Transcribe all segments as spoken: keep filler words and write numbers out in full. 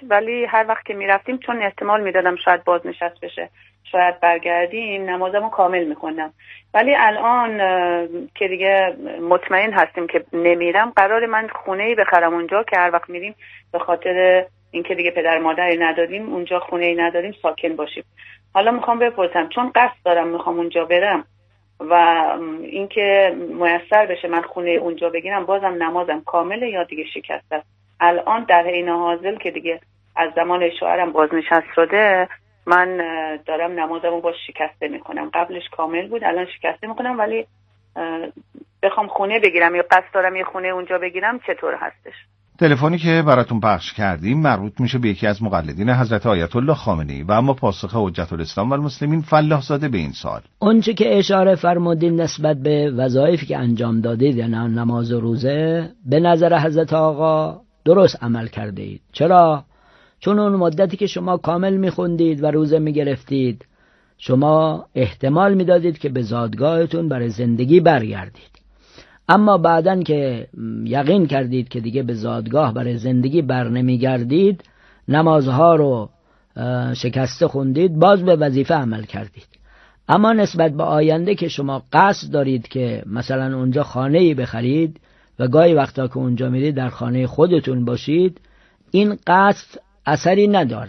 ولی هر وقت که میرفتیم چون احتمال میدادم شاید بازنشست بشه، شاید برگردیم، نمازمو کامل میخوندم. ولی الان که دیگه مطمئن هستیم که نمیرم، قرار من خونه‌ای بخرم اونجا که هر وقت میریم به خاطر اینکه دیگه پدر مادری نداریم اونجا، خونه‌ای نداریم ساکن باشیم. حالا میخوام بپرسم، چون قصد دارم میخوام اونجا برم و اینکه میسر بشه من خونه اونجا بگیرم، بازم نمازم کامله یا دیگه شکسته است؟ الان در حین حاضر که دیگه از زمان شوهرم بازنشست شده، من دارم نمازمو باش شکسته میکنم. قبلش کامل بود، الان شکسته میکنم. ولی بخوام خونه بگیرم یا قصد دارم یه خونه اونجا بگیرم، چطور هستش؟ تلفنی که براتون پخش کردیم مربوط میشه به یکی از مقلدین حضرت آیت الله خامنه‌ای و اما پاسخ حجت الاسلام و المسلمین فلاح زاده به این سوال: اونچه که اشاره فرمودین نسبت به وظایفی که انجام دادید، یعنی نماز و روزه، به نظر حضرت آقا درست عمل کردید. چرا؟ چون اون مدتی که شما کامل میخوندید و روزه میگرفتید، شما احتمال میدادید که به زادگاهتون برای زندگی برگردید. اما بعدن که یقین کردید که دیگه به زادگاه برای زندگی بر نمیگردید، نمازها رو شکسته خوندید، باز به وظیفه عمل کردید. اما نسبت به آینده که شما قصد دارید که مثلا اونجا خانه‌ای بخرید و گاهی وقتا که اونجا میرید در خانه خودتون باشید، این قصد اثری نداره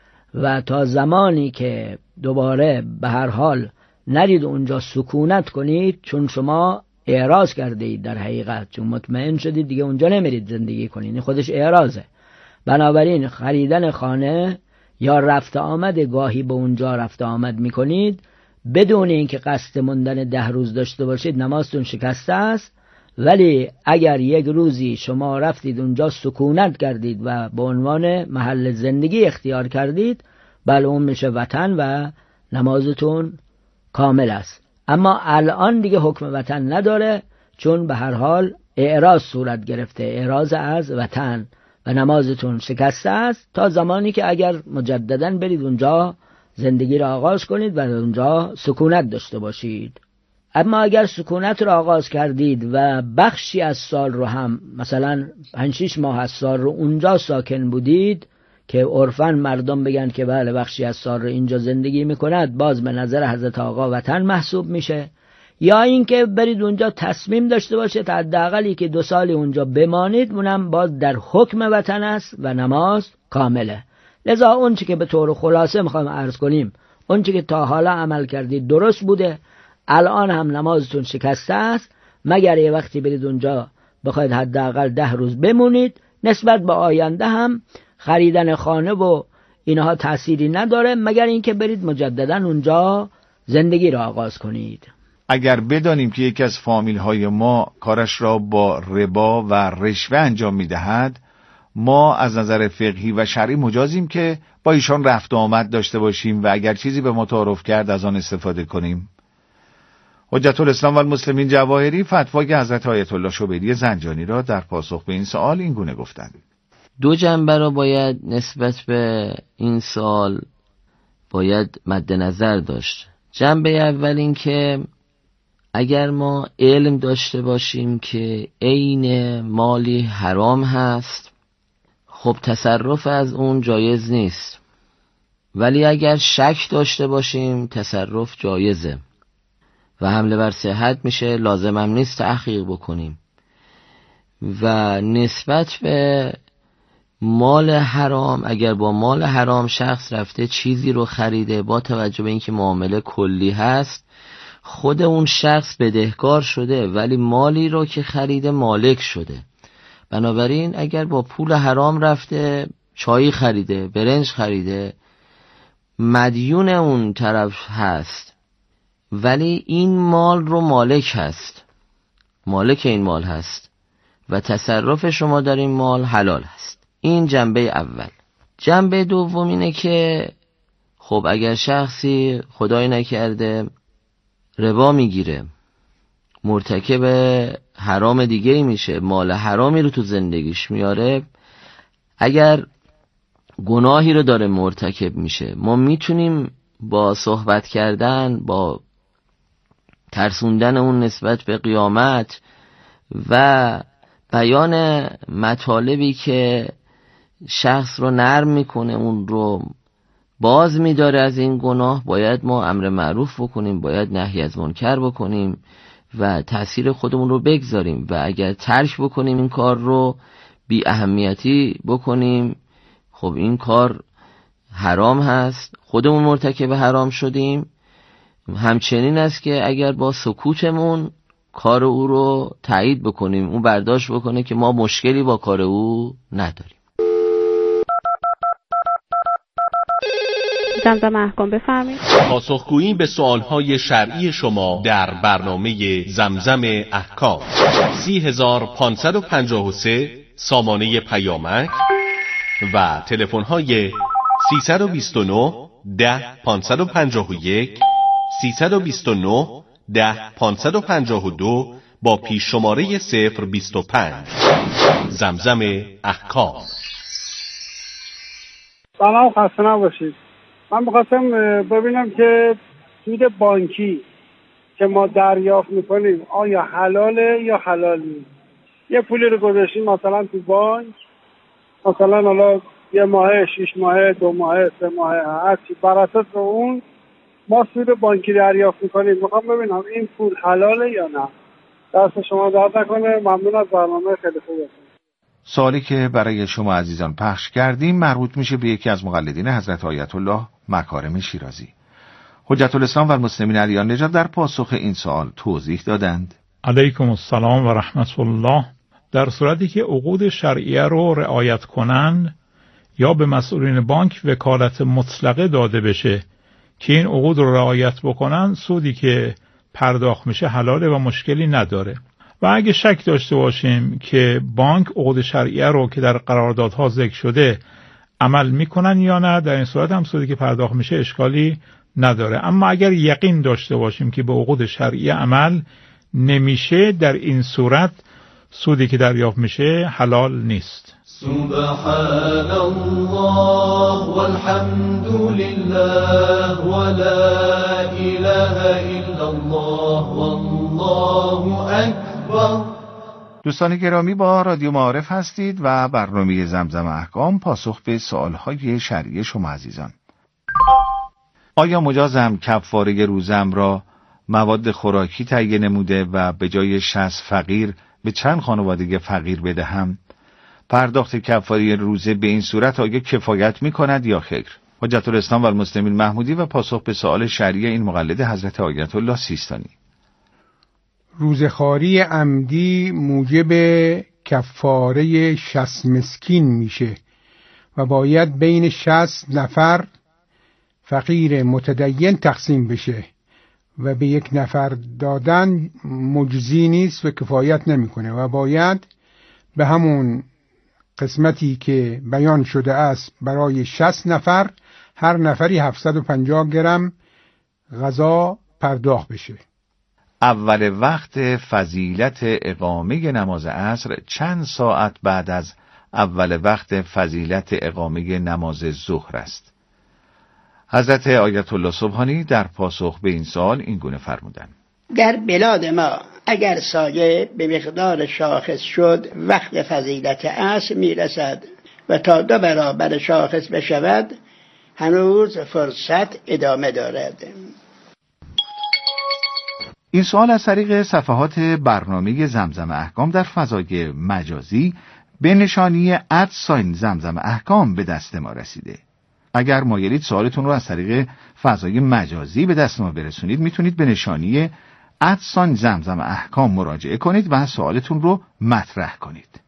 و تا زمانی که دوباره به هر حال نرید اونجا سکونت کنید، چون شما اعراض کرده اید در حقیقت، چون مطمئن شدید دیگه اونجا نمیرید زندگی کنید، این خودش اعراضه. بنابراین خریدن خانه یا رفت آمد گاهی به اونجا رفت آمد میکنید بدون اینکه قصد موندن ده روز داشته باشید، نمازتون شکسته است. ولی اگر یک روزی شما رفتید اونجا سکونت کردید و به عنوان محل زندگی اختیار کردید، بله اون میشه وطن و نمازتون کامل است. اما الان دیگه حکم وطن نداره، چون به هر حال اعراض صورت گرفته، اعراض از وطن، و نمازتون شکسته است تا زمانی که اگر مجدداً برید اونجا زندگی را آغاز کنید و اونجا سکونت داشته باشید. اما اگر سکونت را آغاز کردید و بخشی از سال رو هم، مثلا پنج شش ماه از سال رو اونجا ساکن بودید که عرفاً مردم بگن که بله بخشی از سال رو اینجا زندگی میکند، باز به نظر حضرت آقا وطن محسوب میشه. یا اینکه برید اونجا تصمیم داشته باشید حداقلی که دو سالی اونجا بمانید، اونم باز در حکم وطن است و نماز کامله. لذا اون چی که به طور خلاصه میخوام عرض کنیم، اون چی که تا حالا عمل کردید درست بوده، الان هم نمازتون شکسته است، مگر یه وقتی برید اونجا بخواید حداقل ده روز بمونید. نسبت به آینده هم خریدن خانه و اینها تأثیری نداره، مگر اینکه برید مجددا اونجا زندگی را آغاز کنید. اگر بدانیم که یکی از فامیل های ما کارش را با ربا و رشوه انجام میدهد، ما از نظر فقهی و شرعی مجازیم که با ایشان رفت و آمد داشته باشیم و اگر چیزی به ما تعارف کرد از آن استفاده کنیم. حجت الاسلام و المسلمین جواهری فتوای حضرت آیت الله شبیری زنجانی را در پاسخ به این سوال این گونه گفتند: دو جنبه را باید نسبت به این سوال باید مد نظر داشت. جنبه اول این که اگر ما علم داشته باشیم که عین مالی حرام هست، خب تصرف از اون جایز نیست. ولی اگر شک داشته باشیم تصرف جایزه و حمله بر صحت میشه، لازم هم نیست تحقیق بکنیم. و نسبت به مال حرام، اگر با مال حرام شخص رفته چیزی رو خریده، با توجه به اینکه معامله کلی هست، خود اون شخص بدهکار شده ولی مالی رو که خریده مالک شده. بنابراین اگر با پول حرام رفته چای خریده، برنج خریده، مدیون اون طرف هست ولی این مال رو مالک هست، مالک این مال هست و تصرف شما در این مال حلال هست. این جنبه اول. جنبه دوم اینه که خب اگر شخصی خدای نکرده ربا میگیره، مرتکب حرام دیگه میشه، مال حرامی رو تو زندگیش میاره، اگر گناهی رو داره مرتکب میشه، ما میتونیم با صحبت کردن، با ترسوندن اون نسبت به قیامت و بیان مطالبی که شخص رو نرم میکنه، اون رو باز میداره از این گناه، باید ما امر معروف بکنیم، باید نهی از منکر بکنیم و تأثیر خودمون رو بگذاریم و اگر ترک بکنیم این کار رو، بی اهمیتی بکنیم، خب این کار حرام هست، خودمون مرتکب حرام شدیم. همچنین است که اگر با سکوتمون کار او رو تایید بکنیم، اون برداشت بکنه که ما مشکلی با کار او نداریم. زمزم احکام بفرمایید. پاسخگویی به سوالهای شرعی شما در برنامه زمزم احکام. سی هزار پانصد و پنجاه و سه سامانه پیامک و تلفن‌های سیصد و بیست و نه ده پانصد و پنجاه و یک، سیصد و بیست و نه ده پانصد و پنجاه و دو با پیش شماره صفر بیست و پنج. زمزم احکام. سلام، خسته نباشید. من می‌خواستم ببینم که سود بانکی که ما دریافت میکنیم آیا حلاله یا حلال نیست؟ یه پولی رو گذاشتیم مثلا تو بانک، مثلا حالا یه ماهه، شش ماهه، دو ماهه، سه ماهه، هرچی بر اساس اون ما سود بانکی دریافت میکنیم. میخوام ببینم این پول حلاله یا نه. دست شما درد نکنه. ممنون از برنامه خیلی خوبه. سوالی که برای شما عزیزان پخش کردیم مربوط میشه به یکی از مقلدین حضرت آیت الله مکارم شیرازی. حجت الاسلام و المسلمین علی نژاد در پاسخ این سوال توضیح دادند: علیکم السلام و رحمت الله. در صورتی که عقود شرعیه رو رعایت کنن یا به مسئولین بانک وکالت مطلقه داده بشه که این عقود رو رعایت بکنن، سودی که پرداخت میشه حلاله و مشکلی نداره. و اگه شک داشته باشیم که بانک عقود شرعیه رو که در قراردادها ذکر شده عمل میکنن یا نه، در این صورت هم سودی که پرداخت میشه اشکالی نداره. اما اگر یقین داشته باشیم که به عقود شرعیه عمل نمیشه، در این صورت سودی که دریافت میشه حلال نیست. سبحان الله والحمد لله ولا اله الا الله والله اکبر. دوستان گرامی، با رادیو معارف هستید و برنامه زمزم احکام پاسخ به سوالهای شرعی شما عزیزان. آیا مجازم کفاره روزم را مواد خوراکی تهیه نموده و به جای شصت فقیر به چند خانواده فقیر بدهم؟ پرداخت کفاره روزه به این صورت آیا کفایت می کند یا خیر؟ حجت الاسلام و المسلمین محمودی و پاسخ به سوال شرعی این مقلد حضرت آیت الله سیستانی. روزخواری عمدی موجب کفاره شصت مسکین میشه و باید بین شصت نفر فقیر متدین تقسیم بشه و به یک نفر دادن مجزی نیست و کفایت نمیکنه و باید به همون قسمتی که بیان شده است برای شصت نفر هر نفری هفتصد و پنجاه گرم غذا پرداخت بشه. اول وقت فضیلت اقامه نماز عصر چند ساعت بعد از اول وقت فضیلت اقامه نماز ظهر است؟ حضرت آیت الله سبحانی در پاسخ به این سوال این گونه فرمودند: در بلاد ما اگر سایه به مقدار شاخص شد، وقت فضیلت عصر میرسد و تا دو برابر شاخص بشود هنوز فرصت ادامه دارد. این سوال از طریق صفحات برنامه زمزم احکام در فضای مجازی به نشانی ادساین زمزم احکام به دست ما رسیده. اگر مایلید سوالتون رو از طریق فضای مجازی به دست ما برسونید، میتونید به نشانی ادساین زمزم احکام مراجعه کنید و سوالتون رو مطرح کنید.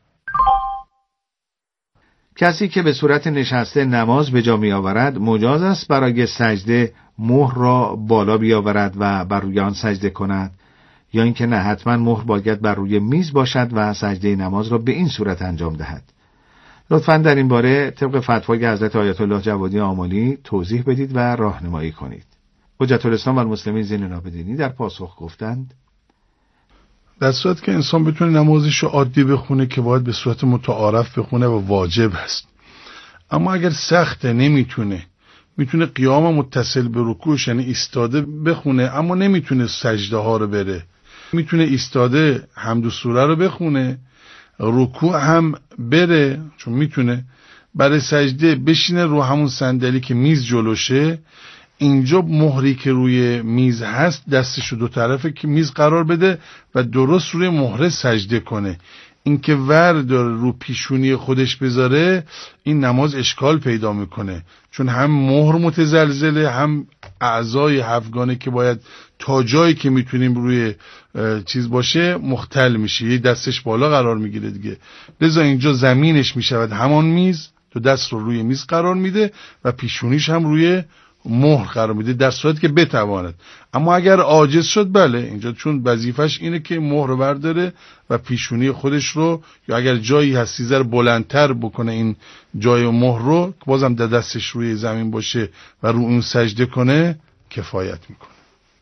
کسی که به صورت نشسته نماز به جا می آورد مجاز است برای سجده مهر را بالا بیاورد و بر روی آن سجده کند، یا اینکه نه حتما مهر باید بر روی میز باشد و سجده نماز را به این صورت انجام دهد؟ لطفاً در این باره طبق فتوای حضرت آیت الله جوادی آملی توضیح بدید و راهنمایی کنید. حجت الاسلام و المسلمین زین العابدینی در پاسخ گفتند: در صورت که انسان بتونه نمازش رو عادی بخونه که باید به صورت متعارف بخونه و واجب هست. اما اگر سخته نمیتونه، میتونه قیام متصل به رکوعش یعنی ایستاده بخونه اما نمیتونه سجده ها رو بره، میتونه ایستاده حمد و سوره رو بخونه، رکوع هم بره چون میتونه، برای سجده بشینه رو همون صندلی که میز جلوشه، اینجا مهری که روی میز هست دستشو دو طرفه که میز قرار بده و درست روی مهره سجده کنه. اینکه ور داره رو پیشونی خودش بذاره این نماز اشکال پیدا میکنه، چون هم مهر متزلزله، هم اعضای هفتگانه که باید تا جایی که میتونیم روی چیز باشه مختل میشه، یه دستش بالا قرار میگیره دیگه. لذا اینجا زمینش میشود همان میز، تو دست رو روی میز قرار میده و پیشونیش هم روی مهر قرار میده در صورتی که بتواند. اما اگر عاجز شد بله، اینجا چون وظیفش اینه که مهر رو برداره و پیشونی خودش رو، یا اگر جایی هست سیزر بلندتر بکنه این جای مهر رو، بازم در دستش روی زمین باشه و رو اون سجده کنه، کفایت میکنه.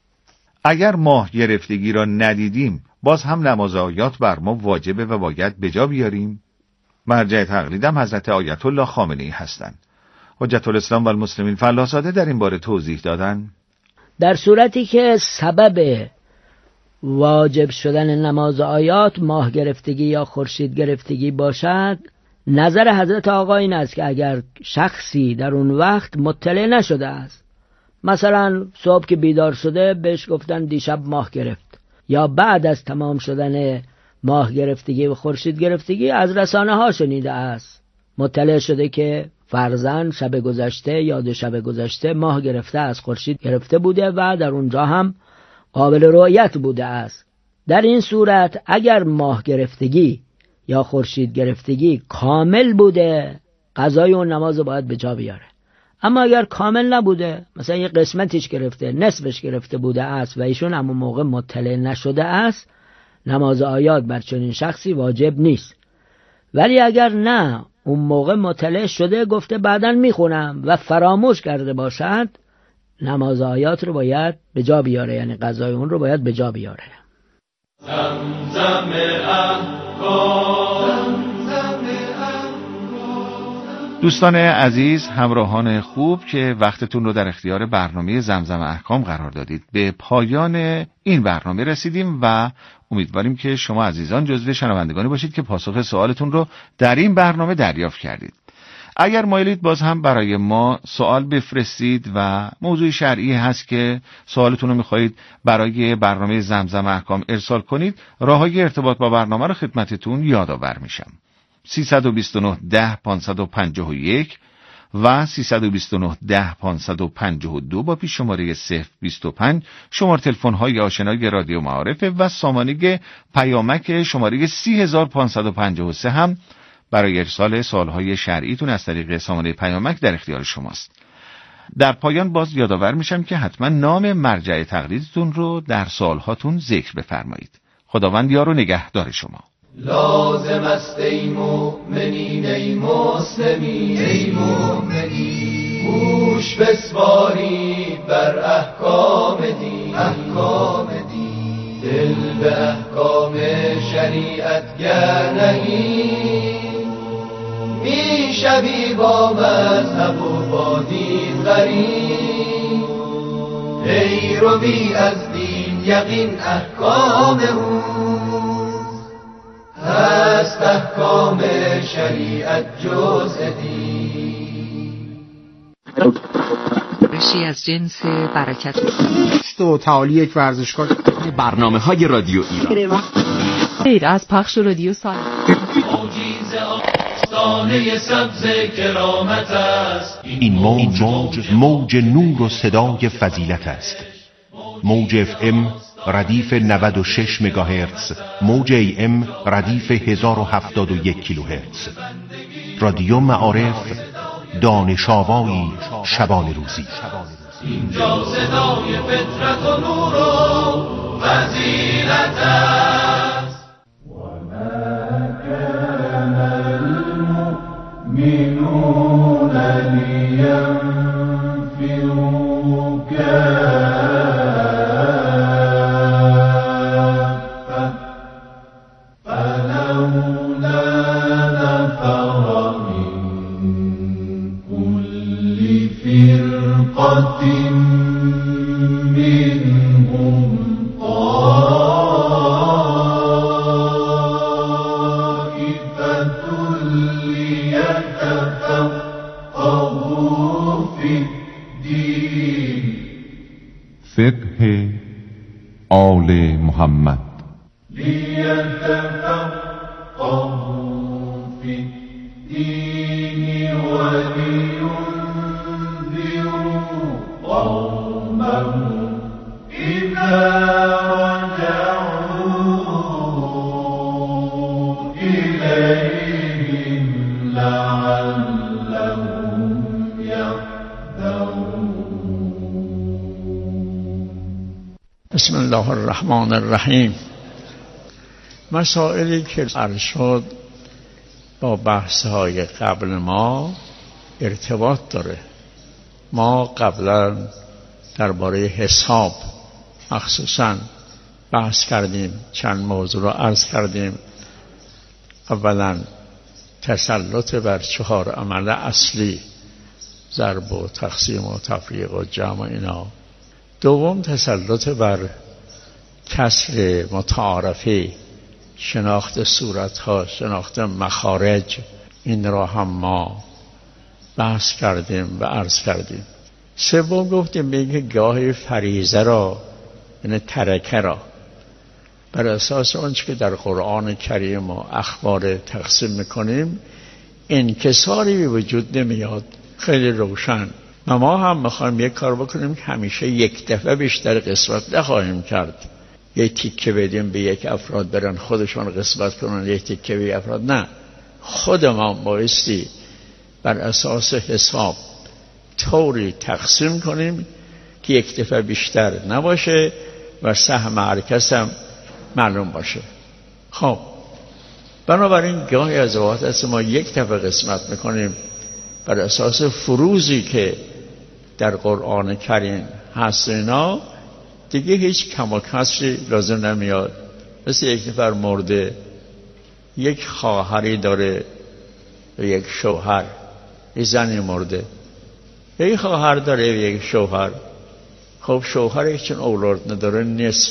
اگر ماه گرفتگی را ندیدیم باز هم نماز آیات بر ما واجبه و باید بجا بیاریم؟ مرجع تقلیدم حضرت آیت الله خامنه‌ای هستند. حجت الاسلام و المسلمین فلاساده در این باره توضیح دادن. در صورتی که سبب واجب شدن نماز آیات ماه گرفتگی یا خورشید گرفتگی باشد، نظر حضرت آقا این است که اگر شخصی در اون وقت مطلع نشده است، مثلا صبح که بیدار شده بهش گفتن دیشب ماه گرفت، یا بعد از تمام شدن ماه گرفتگی و خورشید گرفتگی از رسانه ها شنیده است، مطلع شده که فرضاً شب گذشته یا دو شب گذشته ماه گرفته از خورشید گرفته بوده و در اونجا هم قابل رؤیت بوده است. در این صورت اگر ماه گرفتگی یا خورشید گرفتگی کامل بوده، قضای اون نماز باید به جا بیاره. اما اگر کامل نبوده، مثلا یه قسمتش گرفته، نصفش گرفته بوده است و ایشون همون موقع مطلع نشده است، نماز آیات بر چنین شخصی واجب نیست. ولی اگر نه اون موقع مطلع شده، گفته بعداً میخونم و فراموش کرده باشد، نماز آیات رو باید به جا بیاره، یعنی قضای اون رو باید به جا بیاره. زمزم احکام. دوستان عزیز، همراهان خوب که وقتتون رو در اختیار برنامه زمزم احکام قرار دادید، به پایان این برنامه رسیدیم و امیدواریم که شما عزیزان جزو شنوندگانی باشید که پاسخ سوالتون رو در این برنامه دریافت کردید. اگر مایلید باز هم برای ما سوال بفرستید و موضوع شرعی هست که سوالتون رو میخواهید برای برنامه زمزم احکام ارسال کنید، راههای ارتباط با برنامه رو خدمتتون یادآور میشم. سیصد و بیست و نه ده پانصد و پنجاه و یک و سیصد و بیست و نه ده پانصد و پنجاه و دو با پیش شماره صفر بیست و پنج شماره تلفن های آشنای رادیو معارف و سامانه پیامک شماره سی هزار پانصد و پنجاه و سه هم برای ارسال سوالهای شرعیتون از طریق سامانه پیامک در اختیار شماست. در پایان باز یادآور میشم که حتما نام مرجع تقلیدتون رو در سوالهاتون ذکر بفرمایید. خداوند یار و نگهدار شما. لازم است ای مؤمنین ای مسلمین ای مؤمنین، گوش بسپارید بر احکام دین احکام دین، دل به احکام شریعت گر نهید، می شوی با مذهب و با دین غریب، ای رو بی از دین یقین احکام او هست، احکام شریعت جزء دین. رشی از جنس برکت و تعالی یک ورزشگاه. برنامه های رادیو ایران غیر از پخش رادیو سال موجیز آستانه سبز کرامت است. این موج موج نور و صدای فضیلت است. موج اف ام ردیف نود و شش مگاهرتز، موج ای ام ردیف هزار و هفتاد و یک کیلوهرتز. رادیو معارف، دانش آوایی شبان روزی. اینجا صدای فطرت و نور و فضیلت است. و ما کان المؤمنون لینفروا کافة فلولا نفر من كل فرقة منهم طائفة ليتفقهوا فقه آل محمد. لیتفقهوا فی الدین ولینذروا قومهم اذا رجعوا الیهم لعلهم یحذرون. بسم الله الرحمن الرحیم. مسائلی که عرض شد با بحث‌های قبل ما ارتباط داره. ما قبلا درباره حساب مخصوصاً بحث کردیم، چند موضوع رو عرض کردیم. اولا تسلط بر چهار عمل اصلی، ضرب و تقسیم و تفریق و جمع اینا. دوم تسلط بر کسر متعارفی، شناخت صورتها، شناخت مخارج، این را هم ما بحث کردیم و عرض کردیم. سوم گفتیم به اینکه گاهی فریضه را، یعنی ترکه را، بر اساس آنچه که در قرآن کریم و اخبار تقسیم میکنیم انکساری به وجود نمیاد. خیلی روشن. و ما هم میخوایم یک کار بکنیم که همیشه یک دفعه بیشتر قسمت نخواهیم کرد. یک تیکه بدیم به یک افراد برن خودشون قسمت کنن، یک تیکه به افراد نه. خود ما بایستی بر اساس حساب طوری تقسیم کنیم که یک دفعه بیشتر نباشه و سهم هر کس هم معلوم باشه. خب بنابراین گاهی از اوقات است ما یک دفعه قسمت میکنیم بر اساس فروزی که در قرآن کریم هست. اینا دیگه هیچ کم و کسری لازم نمیاد. مثل یک نفر مرده، یک خواهری داره و یک شوهر، یک زنی مرده، یک خواهر داره و یک شوهر. خب شوهر چون اولاد نداره نصف،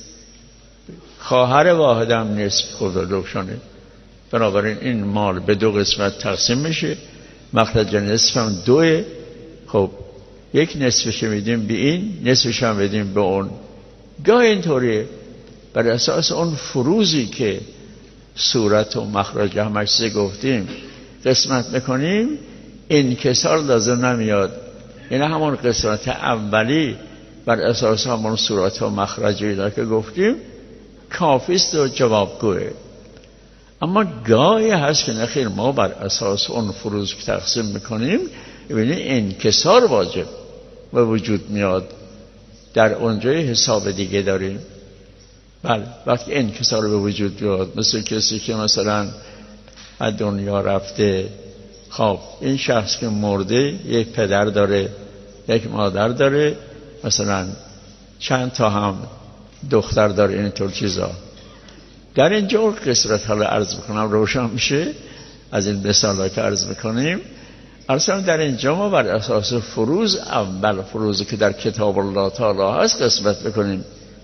خواهر واحد هم نصف خودشونه. بنابراین این مال به دو قسمت تقسیم میشه، مخرج نصف هم دوه. خب یک نصفش میدیم به این، نصفش هم بدیم به اون. گاه اینطوریه بر اساس اون فروزی که صورت و مخرج همش سه گفتیم قسمت میکنیم، انکسار لازم نمیاد. این همون قسمت اولی بر اساس همون صورت و مخرجی که گفتیم کافیست و جوابگوه. اما گاهی هست که نخیر ما بر اساس اون فروز که تقسیم میکنیم ببینید انکسار واجب و وجود میاد. در اونجای حساب دیگه داریم. بله وقتی انکسار به وجود میاد، مثل کسی که مثلا از دنیا رفته، خب این شخص که مرده یک پدر داره، یک مادر داره، مثلا چند تا هم دختر داره، اینطور چیزا. در اینجا قسمت حالا عرض میکنم روشن میشه از این مثالا که عرض میکنیم. اصلا در اینجا ما بر اساس فروز، اول فروزی که در کتاب الله تعالی هست قسمت بکنیم.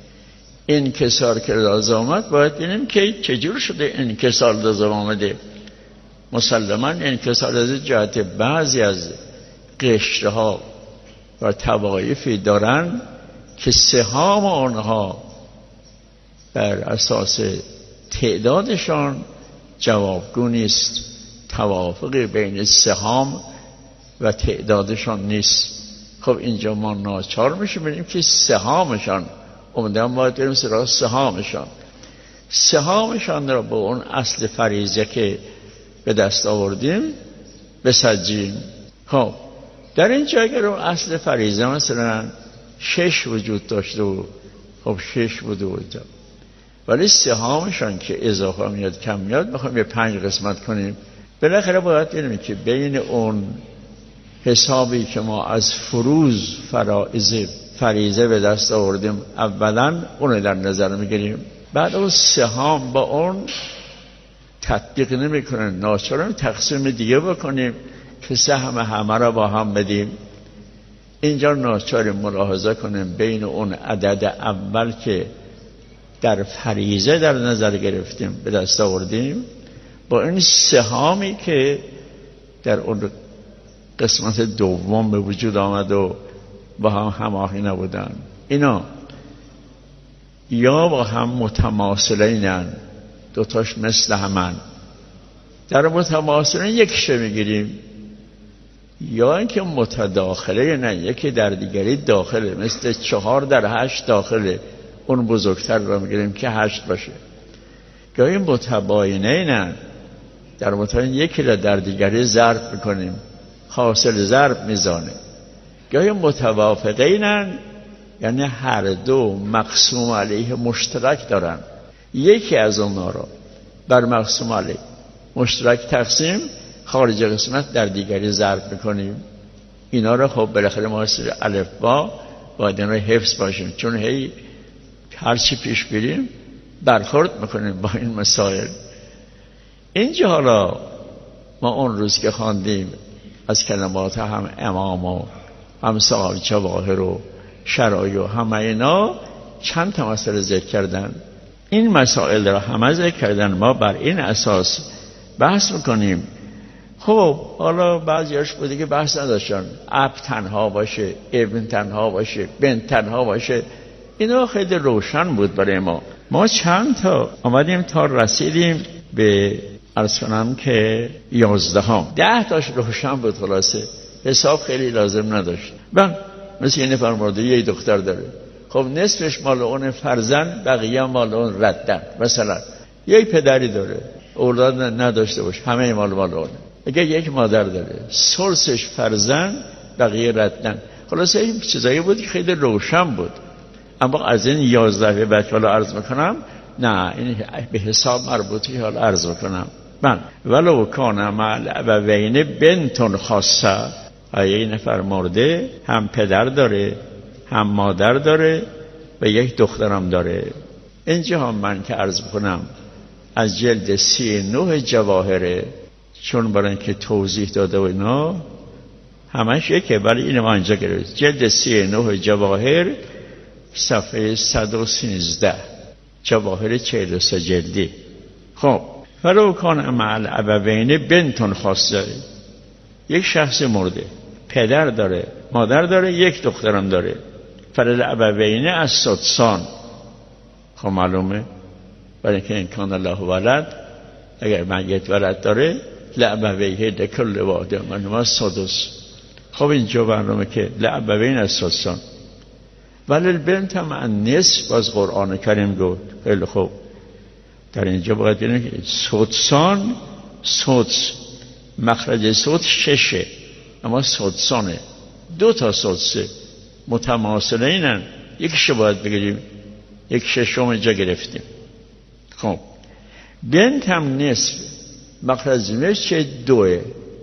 انکسار که لازم آمد باید ببینیم که چجور شده انکسار لازم آمده. مسلماً انکسار از جهت بعضی از قشرها و توایفی دارن که سهام آنها بر اساس تعدادشان جوابگو نیست. توافقی بین سهام و تعدادشان نیست. خب اینجا ما ناچار میشیم ببینیم که سهامشان، عمدن باید بریم سراغ سهامشان سهامشان را به اون اصل فریضه که به دست آوردیم بسنجیم. خب در اینجا اگر اون اصل فریضه مثلا شش وجود داشته و خب شش بوده اونجا، ولی سهامشان که اضافه میاد کم میاد میخوایم یه پنج قسمت کنیم. بالاخره باید ببینیم که بین اون حسابی که ما از فروز فرائض فریضه به دست آوردیم اولا اون در نظر میگیریم، بعد اون سهام با اون تطبیق نمیکنه، ناچاریم تقسیم دیگه بکنیم که سهم همه را با هم بدیم. اینجا ناچاریم ملاحظه کنیم بین اون عدد اول که در فریضه در نظر گرفتیم به دست آوردیم با این سهامی که در اون قسمت دوم به وجود آمد و با هم هماهنگ نبودن. اینا یا با هم متماثلینن، دوتاش مثل همن. در متماثلین یکیشه میگیریم، یا اینکه متداخله، نه یکی در دیگری داخله، مثل چهار در هشت داخله، اون بزرگتر رو میگیریم که هشت باشه. یا این متباینه نه، در متباین یکی رو در دیگری ضرب میکنیم، حاصل ضرب میزانه. یا این متوافقه نه، یعنی هر دو مقسوم علیه مشترک دارن، یکی از اونها رو بر مقسوم علیه مشترک تقسیم، خارج قسمت در دیگری ضرب میکنیم. اینا رو خب بالاخره ما سر الف با باید اینا رو حفظ باشیم، چون هی هر چی پیش بریم برخورد میکنیم با این مسائل. اینجا حالا ما اون روز که خواندیم از کلمات هم امام و هم صاحب جواهر و شرایع و همه اینا چند تا مسئله ذکر کردن. این مسائل را همه ذکر کردن، ما بر این اساس بحث میکنیم. خب حالا بعضیاش بوده که بحث نداشتن، اب تنها باشه، ابن تنها باشه، بنت تنها باشه، اینا خیلی روشن بود برای ما. ما چند تا آمدیم تا رسیدیم به عرض کنم که یازده ها، ده تاش روشن بود، خلاصه حساب خیلی لازم نداشت. من مثل این فرمارده یه دختر داره، خب نصفش مال اون فرزند، بقیه مال اون ردن. مثلا یک پدری داره اولاد نداشته باشه، همه مال مال اونه. اگه یک مادر داره سرسش فرزند، بقیه ردن. خلاصه این چیزایی بود که خیلی روشن بود. اما از این یازده به بعد حالا عرض میکنم، نه این به حساب مربوطی حالا عرض میکنم. من ولو کان مع الابوین بنت خاصه، یه نفر مرده هم پدر داره هم مادر داره و یک دخترم داره. اینجا هم من که عرض میکنم از جلد سی نه جواهره، چون برای اینکه توضیح داده و اینا همش یکه، ولی اینو ما اینجا گرفت. جلد سی نه جواهر صفحه صد و سیزده، جواهر چهل و سه جلدی. خب ولو کان مع الابوین بنت خاصه، یک شخص مرده پدر داره مادر داره یک دخترم داره، فللابوین السدسان. خب معلومه برای اینکه این کان الله ولد، اگر میت ولد داره لابویه لکل واحد منهما السدس. خب اینجا برنامه که لابوین السدسان ولی البنت هم النصف، باز قرآن کریم گفت. خیلی خوب، در اینجا باید ببینیم که سدسان، سدس مخرج سدس ششه، اما سدسانه، دو تا سدسه متماثله اینن، یکیش باید بگیریم، یک ششم اینجا گرفتیم. خب بنت هم نصف مخرج چه دوه،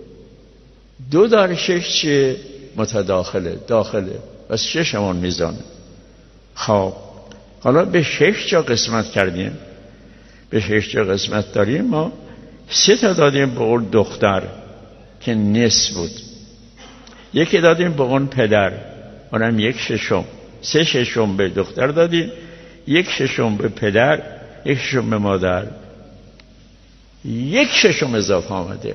دو در شش چه متداخله داخله، بس شش همون میزانه. خب حالا به شش جا قسمت کردیم، به شش جا قسمت داریم. ما سه تا دادیم به اون دختر که نصف بود، یکی دادیم به اون پدر، اونم یک ششم، سه ششم به دختر دادیم، یک ششم به پدر، یک ششم به مادر، یک ششم اضافه آمده،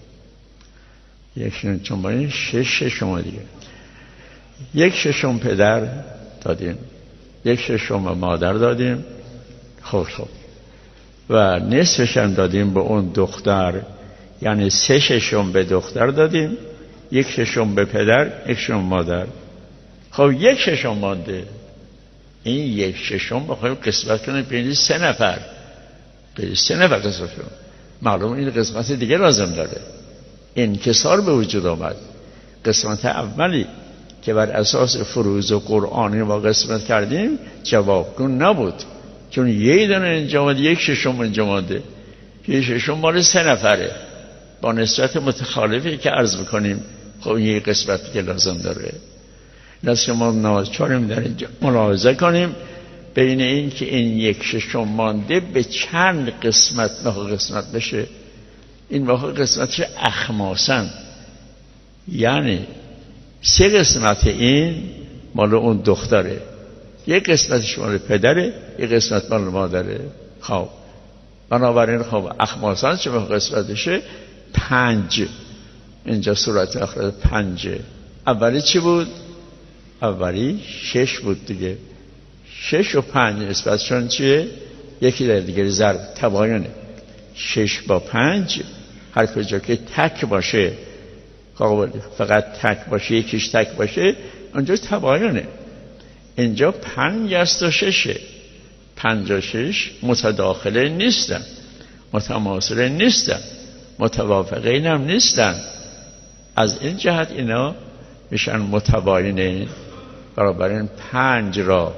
یک ششم، چون با این شش ششم دیگه، یک ششم پدر دادیم، یک ششم به مادر دادیم. خب خب و نصفش هم دادیم به اون دختر، یعنی سه ششم به دختر دادیم، یک ششم به پدر، یک ششم مادر. خب یک ششم مانده، این یک ششم بخوایم قسمت کنیم بین سه نفر، بین سه نفر قسمت کنیم، معلوم این قسمت دیگه لازم داره. انکسار به وجود آمد. قسمت اولی که بر اساس فروض و قرآنی ما قسمت کردیم جوابگون نبود، چون یه دونه اینجا آمده، یک ششم اینجا آمده، یک ششم مال سه نفره، با نسبت متخالفی که عرض میکنیم. خب این یه قسمتی که لازم داره. نسبت ما ناچاریم در اینجا ملاحظه کنیم بین این که این یک ششم مانده به چند قسمت موقع قسمت بشه. این موقع قسمتش اخماسن، یعنی سه قسمت این مال اون دختره، یک قسمتش مال پدره، یک قسمت مال مادره. خب بنابراین خب اخماسن چه موقع قسمتشه؟ پنج. اینجا صورت آخر پنجه. اولی چی بود؟ اولی شش بود دیگه. شش و پنج نسبتشون چیه؟ یکی در دیگه ضرب تباینه. شش با پنج هر کجا که تک باشه، فقط تک باشه، یکیش تک باشه، اونجا تباینه. اینجا پنج است و ششه. پنج و شش متداخله نیستن، متماثله نیستن، متوافقین هم نیستن. از این جهت اینا میشن متباینه. بنابراین پنج را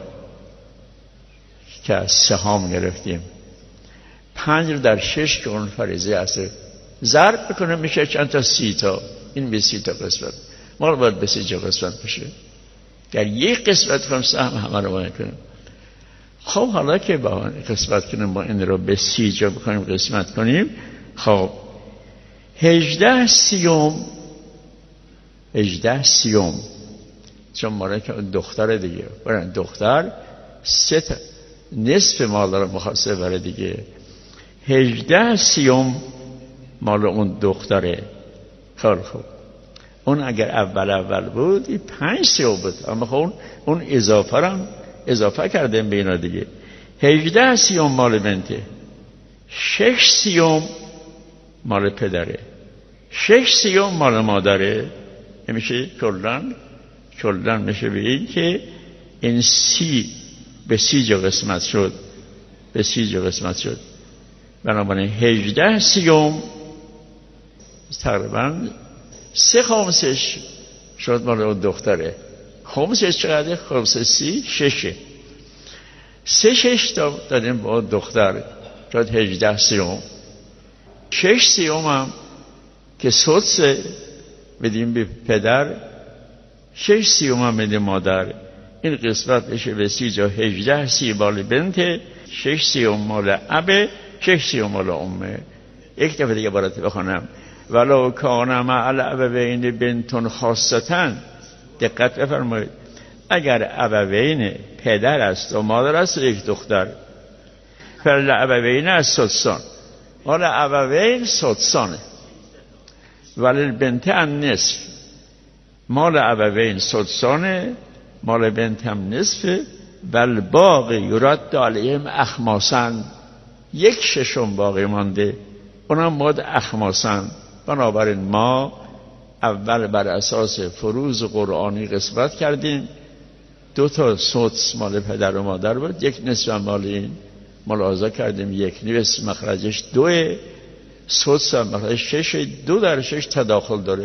که از سهام گرفتیم، پنج رو در شش که اون فریضه است ضرب بکنه میشه چند تا؟ سی تا. این به سی تا قسمت، ما رو باید به سی تا قسمت بشه. در یک قسمت کنم سهم همه رو باید کنیم. خب حالا که با قسمت کنیم، ما این رو به سی جا بکنیم قسمت کنیم. خب هجده سیوم، هجده سیوم، چون مالا که دختر دیگه برن دختر سه تا نصف مال رو مخواسته بره دیگه. هجده سیوم مال اون دختره. خیلی خوب، اون اگر اول اول بود این پنج سیوم بود، اما خب اون اضافه هم اضافه کردیم به اینا دیگه. هجده سیوم مال بنته، شش سیوم مال پدره، شش سیوم مال مادره. میشه کلن کلن میشه به این که این سی به سی جا قسمت شد، به سی جا قسمت شد. بنابراین هجده سیوم تقریبا سه خامسش شد مال اون دختره. خامسش چقدر؟ خامس سی ششه. سه شش تا دادیم با اون دختر شد هجده سیوم. شش سیوم هم که سدس بدیم به پدر، شش سیوم هم بدیم مادر. این قسمت بشه به سی جا هجده سی مال بنته، شش سیوم مال ابه، شش سیوم مال امه. یک دفعه دیگه برات بخونم. ولو کان مع الابوین بنتون خاصتن، دقت بفرمایید، اگر ابوین پدر است و مادر است یک دختر، فالابوین از سدسان، مال ابوین سدسانه، ولی بنت هم نصف، مال ابوین سدسانه، مال بنت هم نصفه. بل باقی یرد علیهم اخماسن، یک ششم باقی مانده، اونم ماد اخماسن. بنابراین ما اول بر اساس فروض قرآنی قسمت کردیم. دو تا سدس مال پدر و مادر بود، یک نصف مال این ملاحظه کردیم، یک نصف مخرجش دوه، سدس هم مخرجش شش، دو در شش تداخل داره.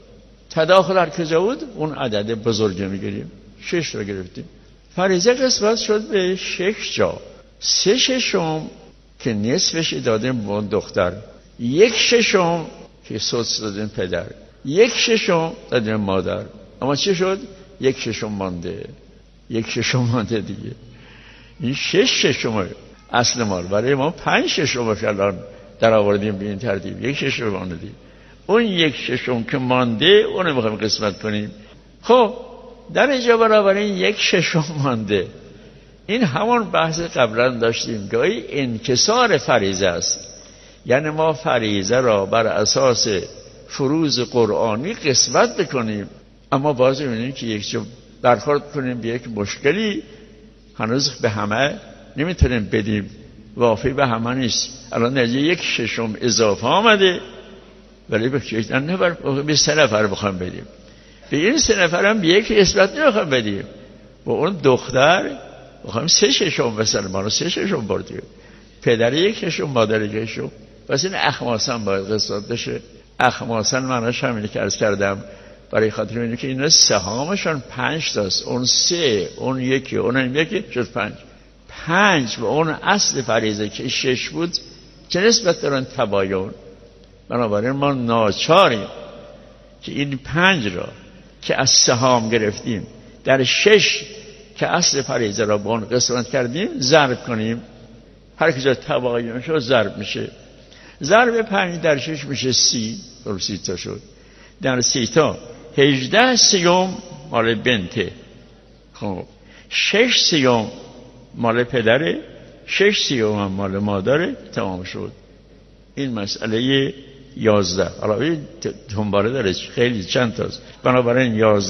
تداخل هر کجا بود اون عدد بزرگ میگیریم، شش رو گرفتیم. فریضه قسمت شد به شش جا. سه ششم که نصفش دادیم به اون دختر، یک ششم که سدس دادیم پدر، یک ششم دادیم مادر. اما چه شد؟ یک ششم مانده، یک ششم مانده دیگه. این شش ششم اصل مال، برای ما پنج ششم الان در آوردیم به این ترتیب، یک ششم مانده دیگه. اون یک ششم که مانده اونو میخوایم قسمت کنیم. خب در اینجا بنابراین یک ششم مانده. این همون بحث قبلا داشتیم، گاهی انکسار فریضه است. یعنی ما فریضه را بر اساس فروض قرآنی قسمت بکنیم، اما باز می‌بینیم که یک جا برخورد کنیم به یک مشکلی، هنوز به همه نمیتونیم بدیم، وافی به همه نیست. الان یک ششم اضافه آمده، ولی به چیزن نبر به سه نفر بخوام بدیم، به این سه نفر هم به یک نسبت نمیخوام بدیم، با اون دختر بخوام سه ششم مثلا ما رو سه ششم بردیم، پدر یک ششم مادر یک ششم. پس این اخماسن باید قسمت بشه. اخماسن معناش همینه که عرض کردم، برای خاطر اینه که اینا سهامشون پنج تاست، اون سه، اون یکی، اون یکی، شد پنج. پنج و اون اصل فریضه که شش بود چه نسبت دارن؟ تباین. بنابراین ما ناچاریم که این پنج را که از سهام گرفتیم در شش که اصل فریضه را با اون قسمت کردیم ضرب کنیم. هر کجا تباین شد ضرب میشه. ضرب پنج در شش میشه سی، در سی تا شد. در سی تا هجده سیوم مال بنته، خب شش سیوم مال پدره، شش سیوم مال مادره، تمام شد. این مسئله یازده. حالا این تنباره داره خیلی چند تاست، بنابراین یازده